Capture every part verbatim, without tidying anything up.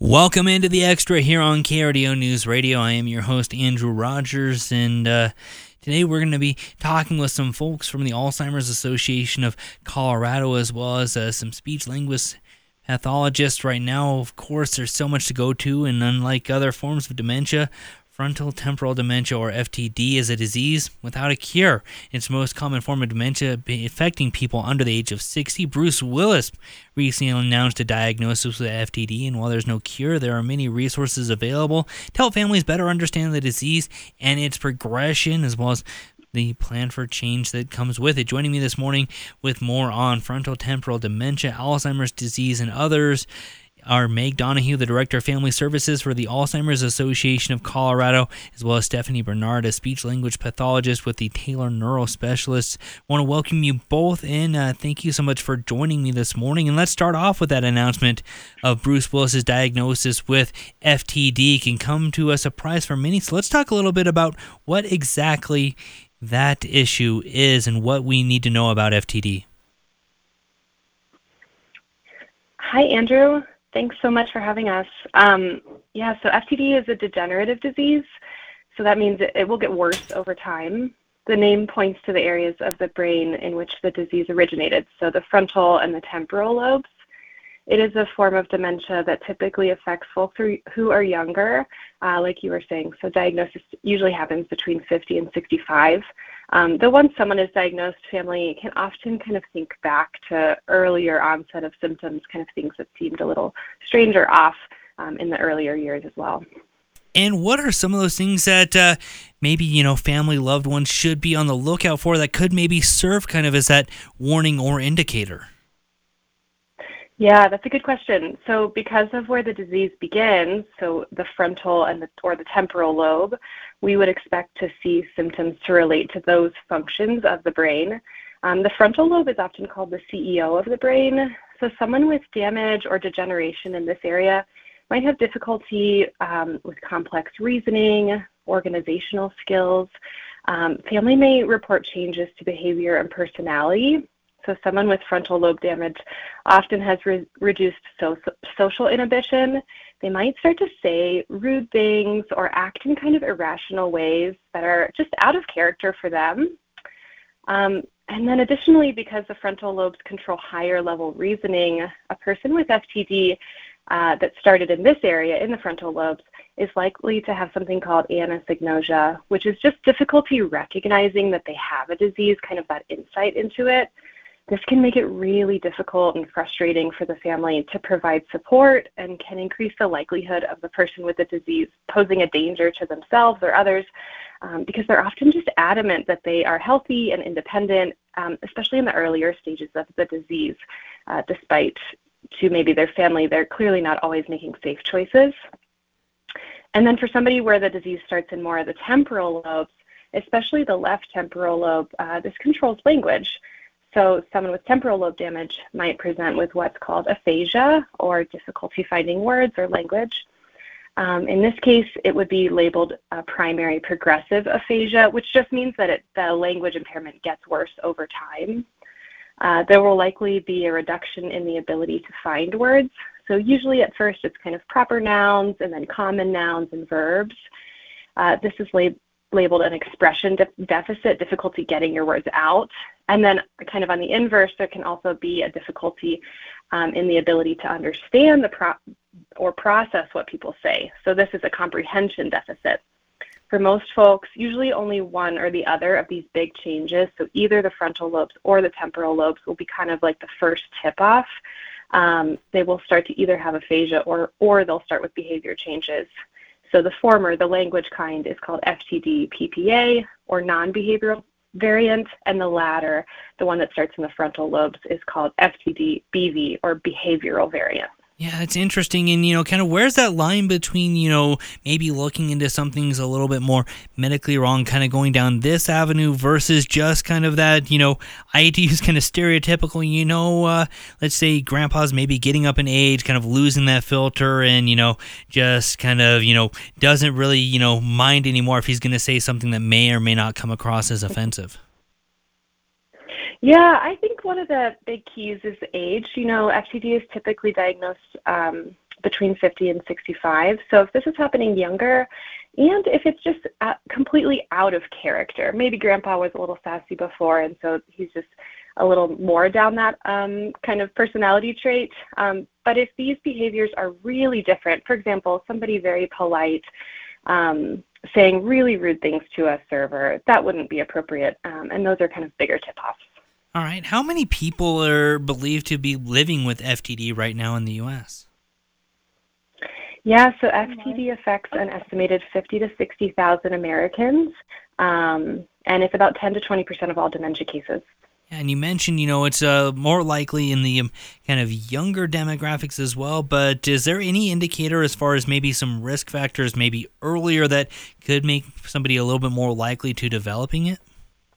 Welcome into the Extra here on K R D O News Radio. I am your host, Andrew Rogers, and uh, today we're going to be talking with some folks from the Alzheimer's Association of Colorado, as well as uh, some speech linguist pathologists. Right now, of course, there's so much to go to, and unlike other forms of dementia, frontal temporal dementia, or F T D, is a disease without a cure. It's the most common form of dementia affecting people under the age of sixty. Bruce Willis recently announced a diagnosis with F T D, and while there's no cure, there are many resources available to help families better understand the disease and its progression, as well as the plan for change that comes with it. Joining me this morning with more on frontal temporal dementia, Alzheimer's disease, and others are Meg Donahue, the Director of Family Services for the Alzheimer's Association of Colorado, as well as Stephanie Bernard, a speech-language pathologist with the Taylor Neurospecialists. I want to welcome you both in. Uh, thank you so much for joining me this morning. And let's start off with that announcement of Bruce Willis's diagnosis with F T D. It can come to a surprise for many. So let's talk a little bit about what exactly that issue is and what we need to know about F T D. Hi, Andrew. Thanks so much for having us. Um, yeah, so F T D is a degenerative disease, so that means it, it will get worse over time. The name points to the areas of the brain in which the disease originated, so the frontal and the temporal lobes. It is a form of dementia that typically affects folks who are younger, uh, like you were saying. So diagnosis usually happens between fifty and sixty-five. Um, though once someone is diagnosed, family can often kind of think back to earlier onset of symptoms, kind of things that seemed a little strange or off um, in the earlier years as well. And what are some of those things that uh, maybe, you know, family loved ones should be on the lookout for that could maybe serve kind of as that warning or indicator? Yeah, that's a good question. So because of where the disease begins, so the frontal and the, or the temporal lobe, we would expect to see symptoms to relate to those functions of the brain. Um, the frontal lobe is often called the C E O of the brain. So someone with damage or degeneration in this area might have difficulty um, with complex reasoning, organizational skills. Um, family may report changes to behavior and personality. So someone with frontal lobe damage often has re- reduced so- social inhibition. They might start to say rude things or act in kind of irrational ways that are just out of character for them. Um, and then additionally, because the frontal lobes control higher level reasoning, a person with F T D uh, that started in this area, in the frontal lobes, is likely to have something called anosognosia, which is just difficulty recognizing that they have a disease, kind of that insight into it. This can make it really difficult and frustrating for the family to provide support and can increase the likelihood of the person with the disease posing a danger to themselves or others um, because they're often just adamant that they are healthy and independent, um, especially in the earlier stages of the disease, uh, despite to maybe their family, they're clearly not always making safe choices. And then for somebody where the disease starts in more of the temporal lobes, especially the left temporal lobe, uh, this controls language. So someone with temporal lobe damage might present with what's called aphasia, or difficulty finding words or language. Um, in this case, it would be labeled a primary progressive aphasia, which just means that it, the language impairment gets worse over time. Uh, there will likely be a reduction in the ability to find words. So usually at first it's kind of proper nouns and then common nouns and verbs. Uh, this is labeled labeled an expression de- deficit, difficulty getting your words out. And then kind of on the inverse, there can also be a difficulty um, in the ability to understand the pro- or process what people say. So this is a comprehension deficit. For most folks, usually only one or the other of these big changes, so either the frontal lobes or the temporal lobes, will be kind of like the first tip-off. Um, they will start to either have aphasia or, or they'll start with behavior changes. So the former, the language kind, is called F T D P P A, or non-behavioral variant, and the latter, the one that starts in the frontal lobes, is called F T D B V, or behavioral variant. Yeah, it's interesting. And, you know, kind of where's that line between, you know, maybe looking into something's a little bit more medically wrong, kind of going down this avenue versus just kind of that, you know, I hate to use kind of stereotypical, you know, uh, let's say grandpa's maybe getting up in age, kind of losing that filter and, you know, just kind of, you know, doesn't really, you know, mind anymore if he's going to say something that may or may not come across as offensive. Yeah, I think one of the big keys is age. You know, F T D is typically diagnosed um, between fifty and sixty-five. So if this is happening younger, and if it's just uh, completely out of character, maybe grandpa was a little sassy before, and so he's just a little more down that um, kind of personality trait. Um, but if these behaviors are really different, for example, somebody very polite, um, saying really rude things to a server, that wouldn't be appropriate. Um, and those are kind of bigger tip-offs. All right. How many people are believed to be living with F T D right now in the U S? Yeah, so F T D affects an estimated fifty to sixty thousand Americans, um, and it's about ten to twenty percent of all dementia cases. Yeah, and you mentioned, you know, it's uh, more likely in the um, kind of younger demographics as well, but is there any indicator as far as maybe some risk factors maybe earlier that could make somebody a little bit more likely to developing it?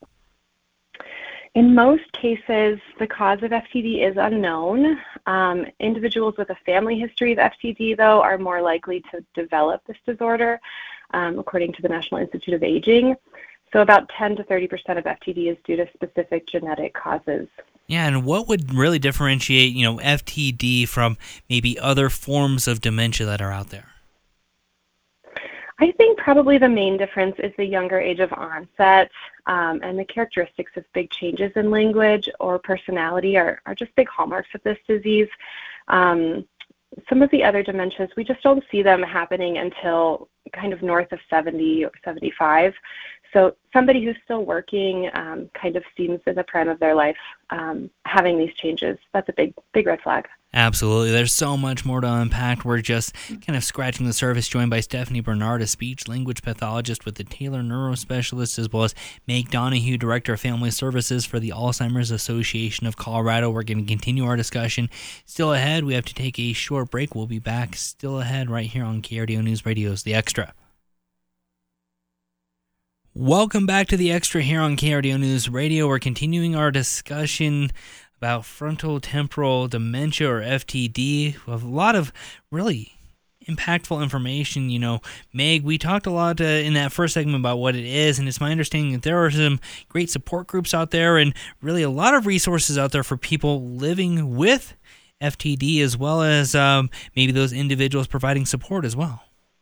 In most cases, the cause of F T D is unknown. Um, individuals with a family history of F T D, though, are more likely to develop this disorder, um, according to the National Institute of Aging. So about ten to thirty percent of F T D is due to specific genetic causes. Yeah, and what would really differentiate, you know, F T D from maybe other forms of dementia that are out there? I think probably the main difference is the younger age of onset, um, and the characteristics of big changes in language or personality are, are just big hallmarks of this disease. Um, some of the other dementias, we just don't see them happening until kind of north of seventy or seventy-five. So somebody who's still working um, kind of seems in the prime of their life um, having these changes. That's a big, big red flag. Absolutely. There's so much more to unpack. We're just kind of scratching the surface, joined by Stephanie Bernard, a speech-language pathologist with the Taylor Neurospecialist, as well as Meg Donahue, Director of Family Services for the Alzheimer's Association of Colorado. We're going to continue our discussion. Still ahead, we have to take a short break. We'll be back still ahead right here on K R D O News Radio's The Extra. Welcome back to The Extra here on K R D O News Radio. We're continuing our discussion about frontotemporal dementia, or F T D. We have a lot of really impactful information. You know, Meg, we talked a lot uh, in that first segment about what it is, and it's my understanding that there are some great support groups out there and really a lot of resources out there for people living with F T D, as well as um, maybe those individuals providing support as well.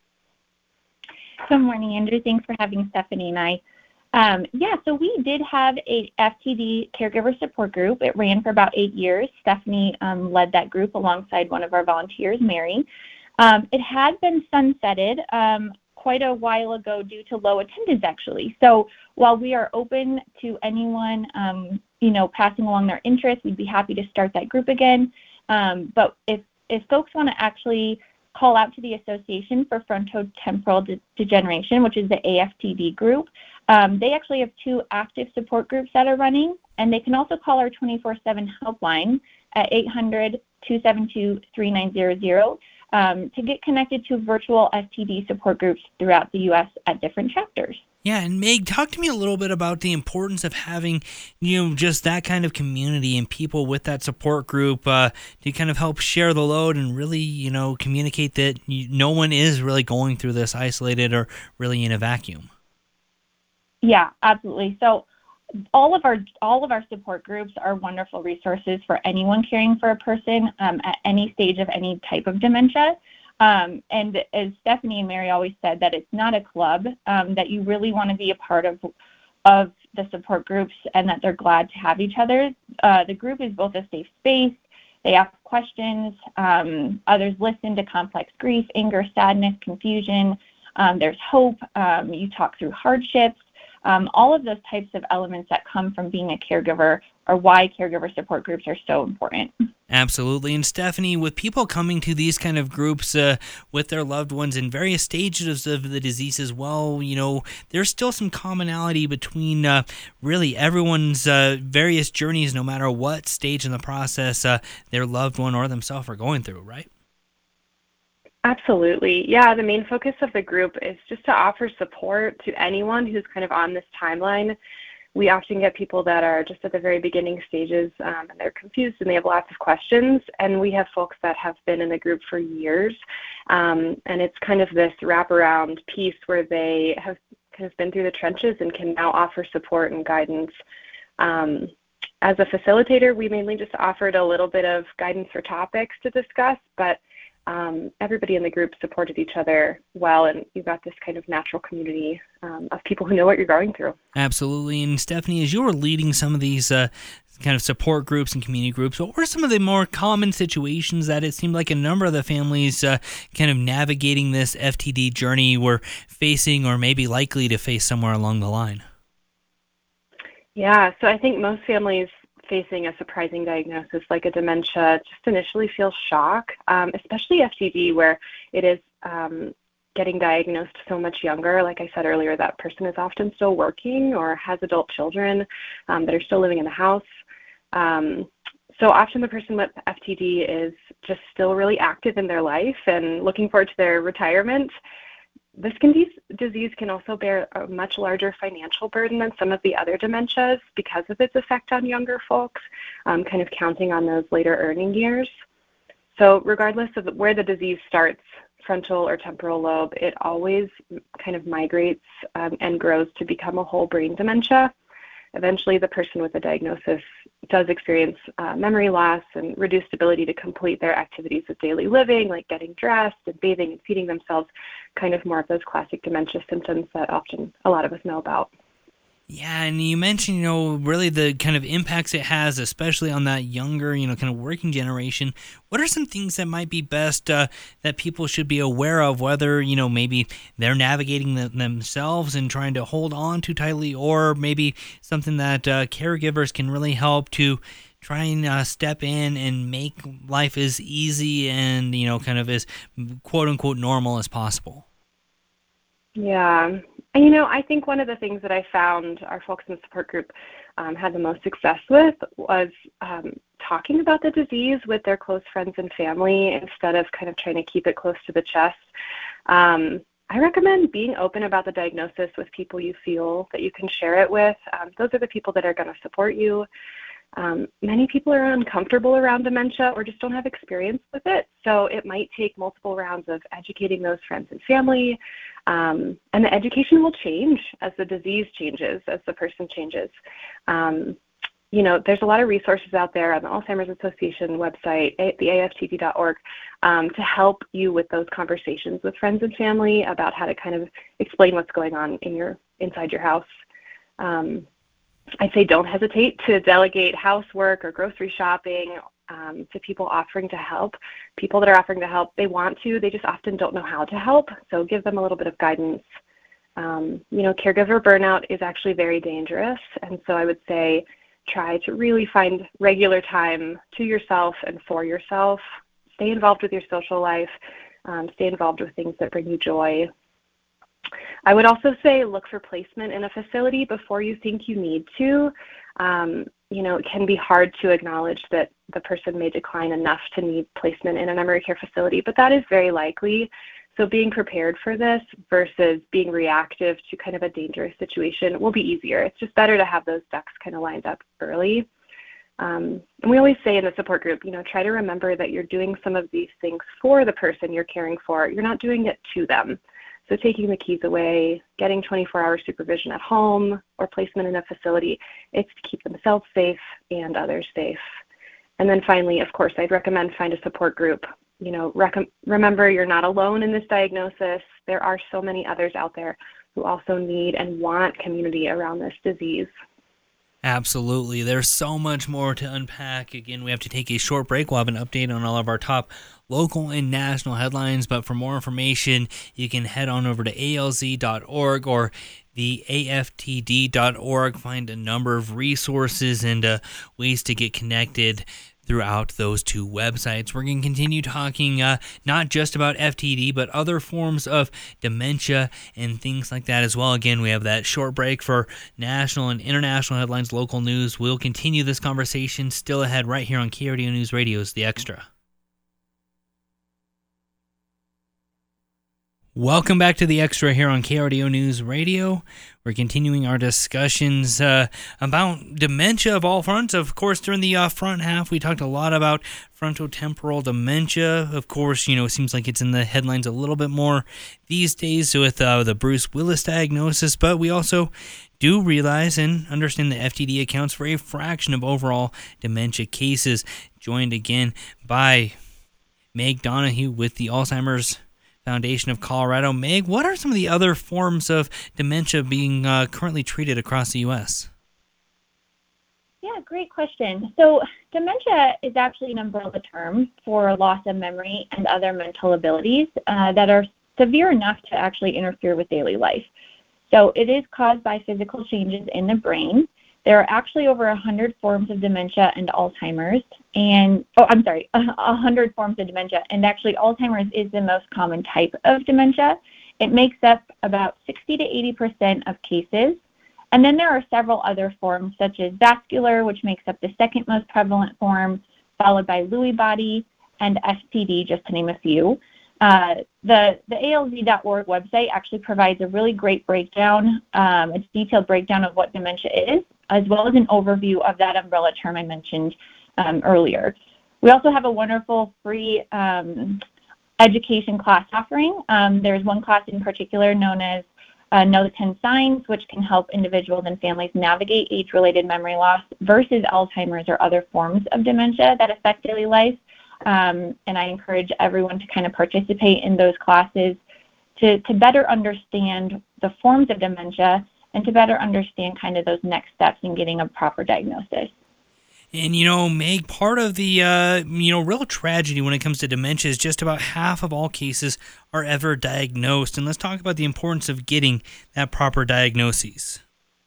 Good morning, Andrew. Thanks for having Stephanie and I. Um, yeah, so we did have a F T D caregiver support group. It ran for about eight years. Stephanie um, led that group alongside one of our volunteers, Mary. Um, it had been sunsetted um, quite a while ago due to low attendance, actually. So while we are open to anyone, um, you know, passing along their interest, we'd be happy to start that group again. Um, but if if folks want to actually call out to the Association for Frontotemporal De- Degeneration, which is the A F T D group, Um, they actually have two active support groups that are running, and they can also call our twenty-four seven helpline at eight hundred, two seven two, three nine zero zero um, to get connected to virtual F T D support groups throughout the U S at different chapters. Yeah, and Meg, talk to me a little bit about the importance of having, you know, just that kind of community and people with that support group uh, to kind of help share the load and really, you know, communicate that you, no one is really going through this isolated or really in a vacuum. Yeah, absolutely. So all of our all of our support groups are wonderful resources for anyone caring for a person um, at any stage of any type of dementia. Um, and as Stephanie and Mary always said, that it's not a club, um, that you really want to be a part of of the support groups and that they're glad to have each other. Uh, the group is both a safe space. They ask questions. Um, others listen to complex grief, anger, sadness, confusion. Um, there's hope. Um, you talk through hardships. Um, all of those types of elements that come from being a caregiver are why caregiver support groups are so important. Absolutely. And Stephanie, with people coming to these kind of groups uh, with their loved ones in various stages of the disease as well, you know, there's still some commonality between uh, really everyone's uh, various journeys, no matter what stage in the process uh, their loved one or themselves are going through, right? Absolutely. Yeah, the main focus of the group is just to offer support to anyone who's kind of on this timeline. We often get people that are just at the very beginning stages um, and they're confused and they have lots of questions. And we have folks that have been in the group for years. Um, and it's kind of this wraparound piece where they have kind of been through the trenches and can now offer support and guidance. Um, as a facilitator, we mainly just offered a little bit of guidance for topics to discuss, but um, everybody in the group supported each other well, and you got this kind of natural community um, of people who know what you're going through. Absolutely. And Stephanie, as you were leading some of these uh, kind of support groups and community groups, what were some of the more common situations that it seemed like a number of the families uh, kind of navigating this F T D journey were facing or maybe likely to face somewhere along the line? Yeah, so I think most families facing a surprising diagnosis like a dementia just initially feel shock, um, especially F T D, where it is um, getting diagnosed so much younger. Like I said earlier, that person is often still working or has adult children um, that are still living in the house. Um, so often the person with F T D is just still really active in their life and looking forward to their retirement. This can be, disease can also bear a much larger financial burden than some of the other dementias because of its effect on younger folks, um, kind of counting on those later earning years. So regardless of where the disease starts, frontal or temporal lobe, it always kind of migrates um, and grows to become a whole brain dementia. Eventually, the person with the diagnosis does experience uh, memory loss and reduced ability to complete their activities of daily living, like getting dressed and bathing and feeding themselves, kind of more of those classic dementia symptoms that often a lot of us know about. Yeah, and you mentioned, you know, really the kind of impacts it has, especially on that younger, you know, kind of working generation. What are some things that might be best uh, that people should be aware of, whether, you know, maybe they're navigating the, themselves and trying to hold on too tightly, or maybe something that uh, caregivers can really help to try and uh, step in and make life as easy and, you know, kind of as quote-unquote normal as possible? Yeah. And, you know, I think one of the things that I found our folks in the support group um, had the most success with was um, talking about the disease with their close friends and family instead of kind of trying to keep it close to the chest. Um, I recommend being open about the diagnosis with people you feel that you can share it with. Um, those are the people that are going to support you. Um, many people are uncomfortable around dementia or just don't have experience with it, so it might take multiple rounds of educating those friends and family, um, and the education will change as the disease changes, as the person changes. Um, you know, there's a lot of resources out there on the Alzheimer's Association website, the A F T D dot org, um, to help you with those conversations with friends and family about how to kind of explain what's going on in your inside your house. Um, I'd say don't hesitate to delegate housework or grocery shopping um, to people offering to help. People that are offering to help, they want to, they just often don't know how to help, so give them a little bit of guidance. Um, you know, caregiver burnout is actually very dangerous, and so I would say try to really find regular time to yourself and for yourself. Stay involved with your social life. Um, stay involved with things that bring you joy. I would also say look for placement in a facility before you think you need to. Um, you know, it can be hard to acknowledge that the person may decline enough to need placement in a memory care facility, but that is very likely. So being prepared for this versus being reactive to kind of a dangerous situation will be easier. It's just better to have those ducks kind of lined up early. Um, and we always say in the support group, you know, try to remember that you're doing some of these things for the person you're caring for. You're not doing it to them. So taking the keys away, getting twenty-four hour supervision at home or placement in a facility, it's to keep themselves safe and others safe. And then finally, of course, I'd recommend find a support group. You know, rec- remember you're not alone in this diagnosis. There are so many others out there who also need and want community around this disease. Absolutely. There's so much more to unpack. Again, we have to take a short break. We'll have an update on all of our top local and national headlines. But for more information, you can head on over to A L Z dot org or the A F T D dot org. Find a number of resources and uh, ways to get connected throughout those two websites. We're going to continue talking uh, not just about F T D, but other forms of dementia and things like that as well. Again, we have that short break for national and international headlines, local news. We'll continue this conversation still ahead right here on K R D O News Radio's The Extra. Welcome back to The Extra here on K R D O News Radio. We're continuing our discussions uh, about dementia of all fronts. Of course, during the uh, front half, we talked a lot about frontotemporal dementia. Of course, you know, it seems like it's in the headlines a little bit more these days with uh, the Bruce Willis diagnosis, but we also do realize and understand that F T D accounts for a fraction of overall dementia cases. Joined again by Meg Donahue with the Alzheimer's Foundation of Colorado. Meg, what are some of the other forms of dementia being uh, currently treated across the U S? Yeah, great question. So dementia is actually an umbrella term for loss of memory and other mental abilities uh, that are severe enough to actually interfere with daily life. So it is caused by physical changes in the brain. There are actually over one hundred forms of dementia and Alzheimer's, and, oh, I'm sorry, one hundred forms of dementia, and actually Alzheimer's is the most common type of dementia. It makes up about sixty to eighty percent of cases. And then there are several other forms, such as vascular, which makes up the second most prevalent form, followed by Lewy body and S P D, just to name a few. Uh, the, the A L Z dot org website actually provides a really great breakdown, um, a detailed breakdown of what dementia is, as well as an overview of that umbrella term I mentioned um, earlier. We also have a wonderful free um, education class offering. Um, there's one class in particular known as Uh, Know the ten Signs, which can help individuals and families navigate age-related memory loss versus Alzheimer's or other forms of dementia that affect daily life. Um, and I encourage everyone to kind of participate in those classes to, to better understand the forms of dementia and to better understand kind of those next steps in getting a proper diagnosis. And, you know, Meg, part of the, uh, you know, real tragedy when it comes to dementia is just about half of all cases are ever diagnosed. And let's talk about the importance of getting that proper diagnosis.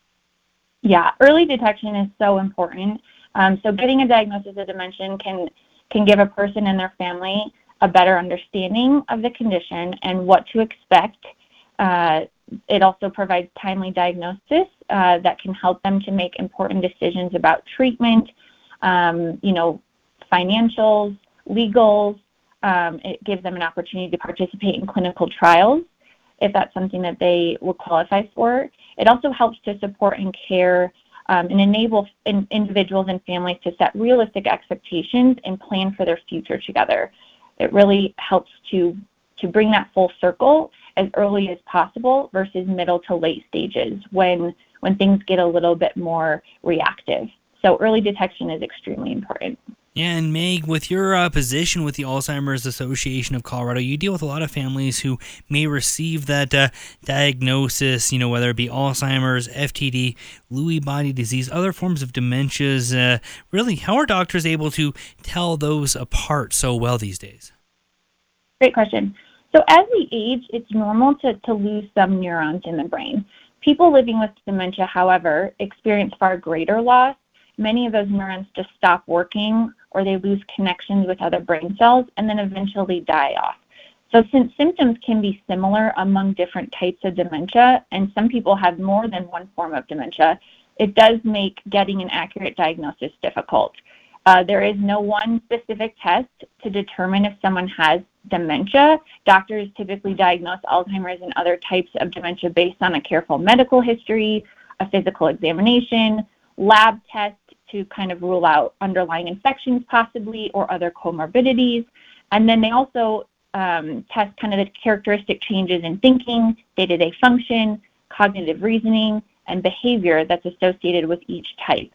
Yeah, early detection is so important. Um, so getting a diagnosis of dementia can, can give a person and their family a better understanding of the condition and what to expect. Uh, it also provides timely diagnosis uh, that can help them to make important decisions about treatment, Um, you know, financials, legals. Um, it gives them an opportunity to participate in clinical trials if that's something that they would qualify for. It also helps to support and care um, and enable in, individuals and families to set realistic expectations and plan for their future together. It really helps to, to bring that full circle as early as possible versus middle to late stages when, when things get a little bit more reactive. So early detection is extremely important. Yeah, and Meg, with your uh, position with the Alzheimer's Association of Colorado, you deal with a lot of families who may receive that uh, diagnosis, you know, whether it be Alzheimer's, F T D, Lewy body disease, other forms of dementias. Uh, really, how are doctors able to tell those apart so well these days? Great question. So as we age, it's normal to, to lose some neurons in the brain. People living with dementia, however, experience far greater loss. Many of those neurons just stop working or they lose connections with other brain cells and then eventually die off. So since symptoms can be similar among different types of dementia, and some people have more than one form of dementia, it does make getting an accurate diagnosis difficult. Uh, there is no one specific test to determine if someone has dementia. Doctors typically diagnose Alzheimer's and other types of dementia based on a careful medical history, a physical examination, lab tests to kind of rule out underlying infections possibly or other comorbidities. And then they also um, test kind of the characteristic changes in thinking, day-to-day function, cognitive reasoning, and behavior that's associated with each type.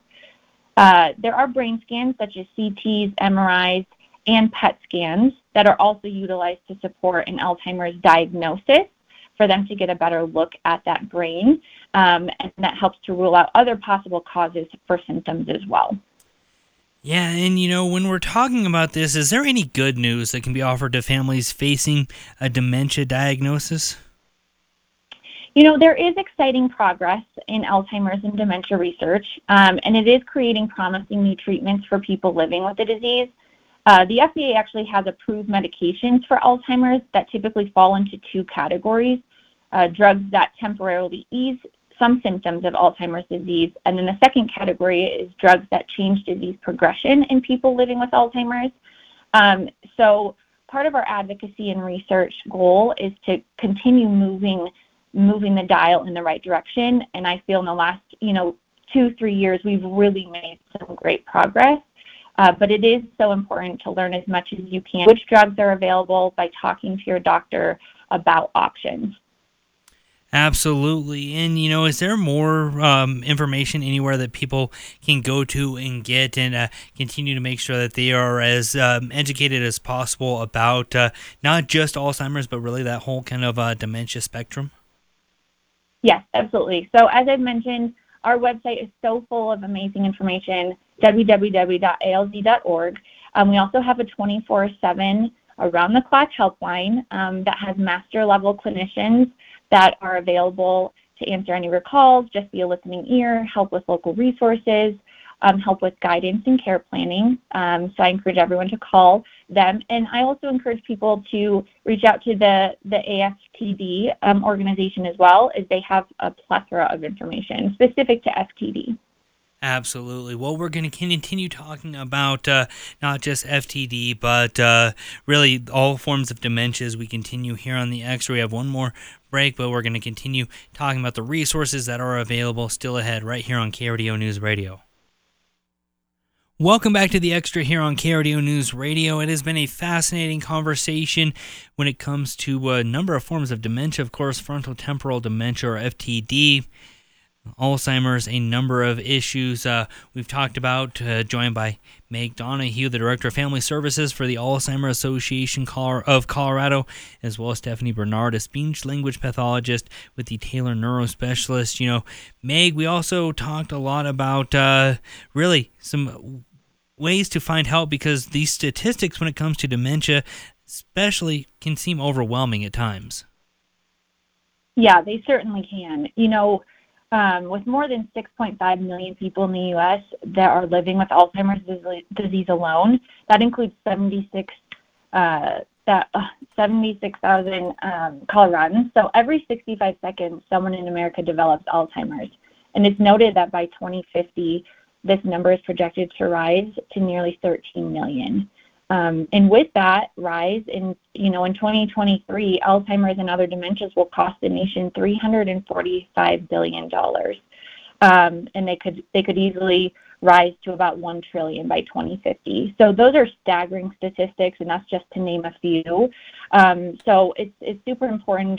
Uh, there are brain scans such as C Ts, M R Is, and P E T scans that are also utilized to support an Alzheimer's diagnosis for them to get a better look at that brain, um, and that helps to rule out other possible causes for symptoms as well. Yeah, and you know, when we're talking about this, is there any good news that can be offered to families facing a dementia diagnosis? You know, there is exciting progress in Alzheimer's and dementia research, um, and it is creating promising new treatments for people living with the disease. Uh, the F D A actually has approved medications for Alzheimer's that typically fall into two categories, uh, drugs that temporarily ease some symptoms of Alzheimer's disease, and then the second category is drugs that change disease progression in people living with Alzheimer's. Um, so part of our advocacy and research goal is to continue moving moving the dial in the right direction, and I feel in the last, you know, two, three years, we've really made some great progress. Uh, but it is so important to learn as much as you can which drugs are available by talking to your doctor about options. Absolutely. And, you know, is there more um, information anywhere that people can go to and get and uh, continue to make sure that they are as um, educated as possible about uh, not just Alzheimer's, but really that whole kind of uh, dementia spectrum? Yes, absolutely. So as I've mentioned, our website is so full of amazing information, w w w dot a l z dot org. Um, we also have a twenty-four seven around-the-clock helpline um, that has master-level clinicians that are available to answer any recalls, just be a listening ear, help with local resources, um, help with guidance and care planning. Um, so I encourage everyone to call them. And I also encourage people to reach out to the, the A F T D um, organization as well, as they have a plethora of information specific to F T D. Absolutely. Well, we're going to continue talking about uh, not just F T D, but uh, really all forms of dementia as we continue here on the Extra. We have one more break, but we're going to continue talking about the resources that are available still ahead right here on K R D O News Radio. Welcome back to the Extra here on K R D O News Radio. It has been a fascinating conversation when it comes to a number of forms of dementia. Of course, frontotemporal dementia, or F T D, Alzheimer's, a number of issues uh, we've talked about, uh, joined by Meg Donahue, the Director of Family Services for the Alzheimer's Association of Colorado, as well as Stephanie Bernard, a speech-language pathologist with the Taylor Neurospecialist. You know, Meg, we also talked a lot about uh, really some ways to find help, because these statistics when it comes to dementia especially can seem overwhelming at times. Yeah, they certainly can. You know, Um, with more than six point five million people in the U S that are living with Alzheimer's disease alone, that includes seventy-six uh, that uh, seventy-six thousand um, Coloradans. So every sixty-five seconds, someone in America develops Alzheimer's, and it's noted that by twenty fifty, this number is projected to rise to nearly thirteen million. Um, and with that rise, in you know, in twenty twenty-three, Alzheimer's and other dementias will cost the nation three hundred forty-five billion dollars, um, and they could they could easily rise to about one trillion dollars by twenty fifty. So those are staggering statistics, and that's just to name a few. Um, so it's it's super important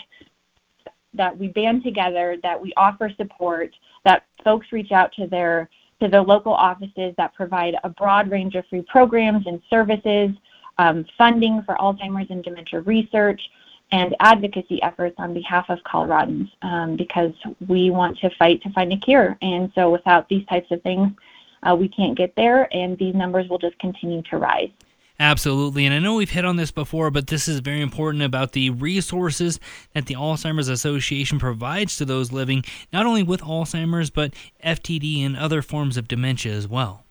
that we band together, that we offer support, that folks reach out to their to their local offices that provide a broad range of free programs and services, um, funding for Alzheimer's and dementia research, and advocacy efforts on behalf of Coloradans, um, because we want to fight to find a cure. And so without these types of things, uh, we can't get there, and these numbers will just continue to rise. Absolutely, and I know we've hit on this before, but this is very important about the resources that the Alzheimer's Association provides to those living not only with Alzheimer's, but F T D and other forms of dementia as well.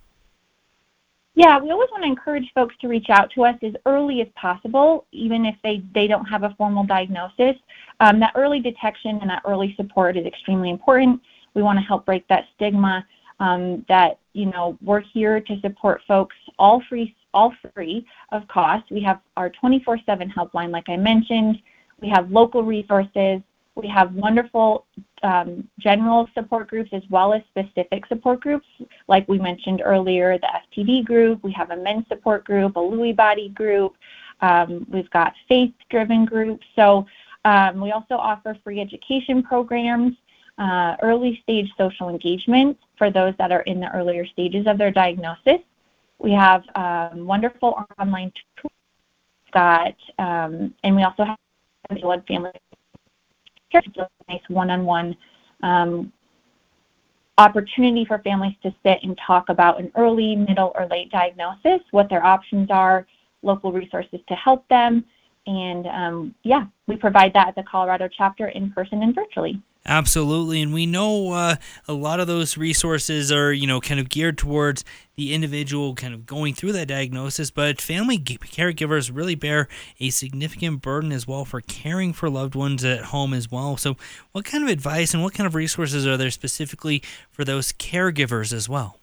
Yeah, we always want to encourage folks to reach out to us as early as possible, even if they, they don't have a formal diagnosis. Um, that early detection and that early support is extremely important. We want to help break that stigma um, that, you know, we're here to support folks all free all free of cost. We have our twenty-four seven helpline, like I mentioned. We have local resources. We have wonderful um, general support groups as well as specific support groups, like we mentioned earlier, the F T D group. We have a men's support group, a Lewy body group. Um, we've got faith-driven groups. So um, we also offer free education programs, uh, early stage social engagement for those that are in the earlier stages of their diagnosis. We have um, wonderful online tools, got, um, and we also have blood family care, a nice one-on-one um, opportunity for families to sit and talk about an early, middle, or late diagnosis, what their options are, local resources to help them, and um, yeah, we provide that at the Colorado chapter in person and virtually. Absolutely, and we know uh, a lot of those resources are, you know, kind of geared towards the individual kind of going through that diagnosis, but family caregivers really bear a significant burden as well for caring for loved ones at home as well. So what kind of advice and what kind of resources are there specifically for those caregivers as well?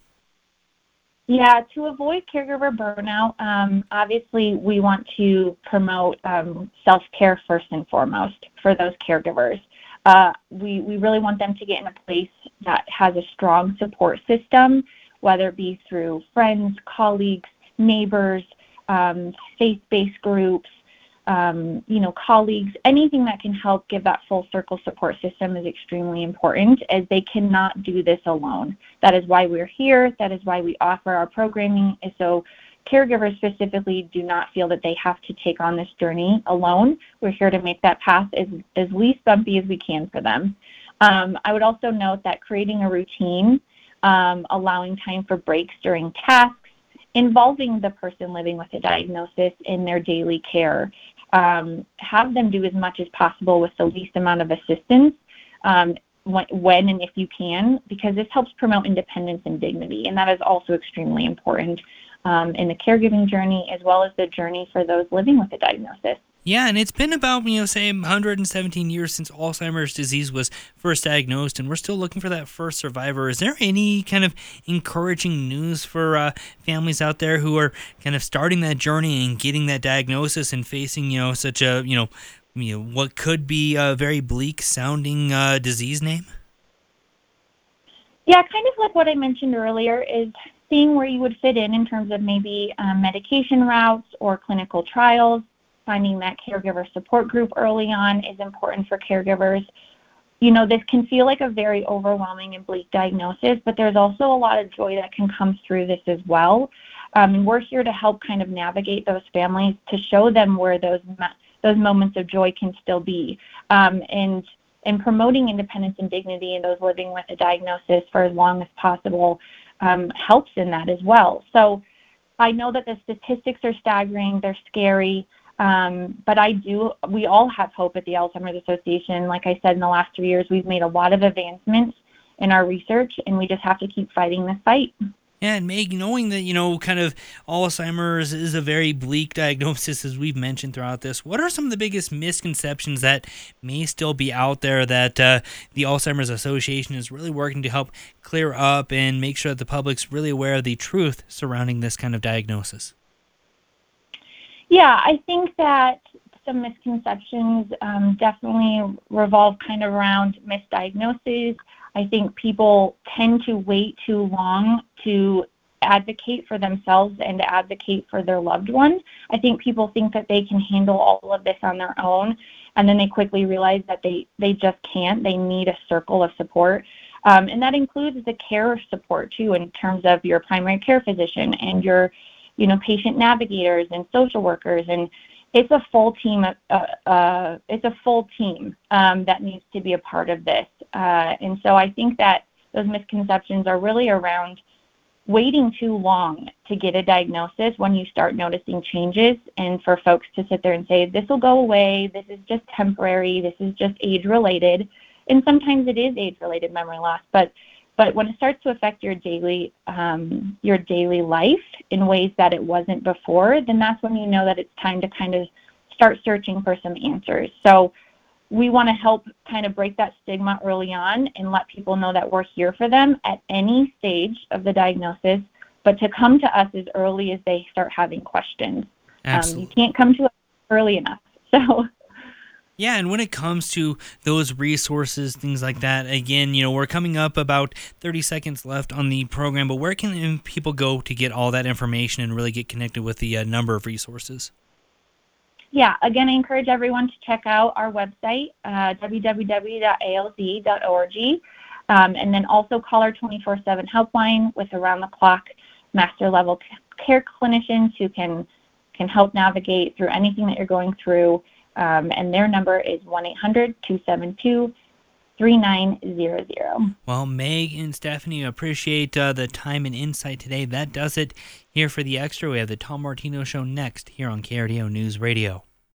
Yeah, to avoid caregiver burnout, um, obviously we want to promote um, self-care first and foremost for those caregivers. Uh, we, we really want them to get in a place that has a strong support system, whether it be through friends, colleagues, neighbors, um, faith-based groups, um, you know, colleagues, anything that can help give that full circle support system is extremely important, as they cannot do this alone. That is why we're here. That is why we offer our programming, is so caregivers specifically do not feel that they have to take on this journey alone. We're here to make that path as, as least bumpy as we can for them. Um, I would also note that creating a routine, um, allowing time for breaks during tasks, involving the person living with a diagnosis in their daily care. Um, have them do as much as possible with the least amount of assistance, um, when, when and if you can, because this helps promote independence and dignity, and that is also extremely important um, in the caregiving journey, as well as the journey for those living with a diagnosis. Yeah, and it's been about, you know, say one hundred seventeen years since Alzheimer's disease was first diagnosed, and we're still looking for that first survivor. Is there any kind of encouraging news for uh, families out there who are kind of starting that journey and getting that diagnosis and facing, you know, such a, you know, you know what could be a very bleak sounding uh, disease name? Yeah, kind of like what I mentioned earlier, is seeing where you would fit in in terms of maybe um, medication routes or clinical trials. Finding that caregiver support group early on is important for caregivers. You know, this can feel like a very overwhelming and bleak diagnosis, but there's also a lot of joy that can come through this as well. Um, and we're here to help kind of navigate those families, to show them where those those moments of joy can still be. Um, and and promoting independence and dignity in those living with a diagnosis for as long as possible um, helps in that as well. So I know that the statistics are staggering, they're scary. Um, but I do, we all have hope at the Alzheimer's Association. Like I said, in the last three years, we've made a lot of advancements in our research, and we just have to keep fighting this fight. Yeah, and Meg, knowing that, you know, kind of Alzheimer's is a very bleak diagnosis, as we've mentioned throughout this, what are some of the biggest misconceptions that may still be out there that uh, the Alzheimer's Association is really working to help clear up and make sure that the public's really aware of the truth surrounding this kind of diagnosis? Yeah, I think that some misconceptions um, definitely revolve kind of around misdiagnoses. I think people tend to wait too long to advocate for themselves and to advocate for their loved one. I think people think that they can handle all of this on their own, and then they quickly realize that they, they just can't. They need a circle of support. Um, and that includes the care support, too, in terms of your primary care physician and your you know, patient navigators and social workers, and it's a full team. Uh, uh, it's a full team um, that needs to be a part of this. Uh, and so I think that those misconceptions are really around waiting too long to get a diagnosis when you start noticing changes, and for folks to sit there and say, this will go away, this is just temporary, this is just age-related. And sometimes it is age-related memory loss, but But when it starts to affect your daily um, your daily life in ways that it wasn't before, then that's when you know that it's time to kind of start searching for some answers. So we want to help kind of break that stigma early on and let people know that we're here for them at any stage of the diagnosis, but to come to us as early as they start having questions. Absolutely. Um, you can't come to us early enough. So. Yeah, and when it comes to those resources, things like that, again, you know, we're coming up about thirty seconds left on the program, but where can people go to get all that information and really get connected with the uh, number of resources? Yeah, again, I encourage everyone to check out our website, uh, w w w dot a l z dot org, um, and then also call our twenty-four seven helpline with around-the-clock master-level care clinicians who can, can help navigate through anything that you're going through. Um, and their number is one eight hundred two seven two three nine zero zero. Well, Meg and Stephanie, appreciate uh, the time and insight today. That does it here for The Extra. We have the Tom Martino Show next here on K R D O News Radio.